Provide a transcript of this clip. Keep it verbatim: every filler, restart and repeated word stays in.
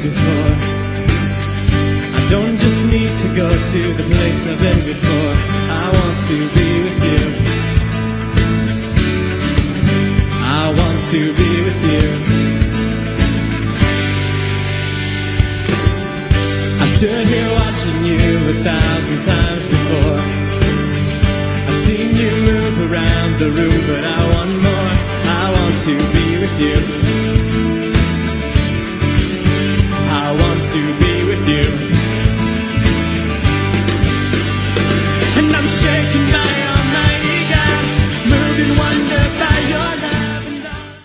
before. I don't just need to go to the place I've been before. I want to be with you. I want to be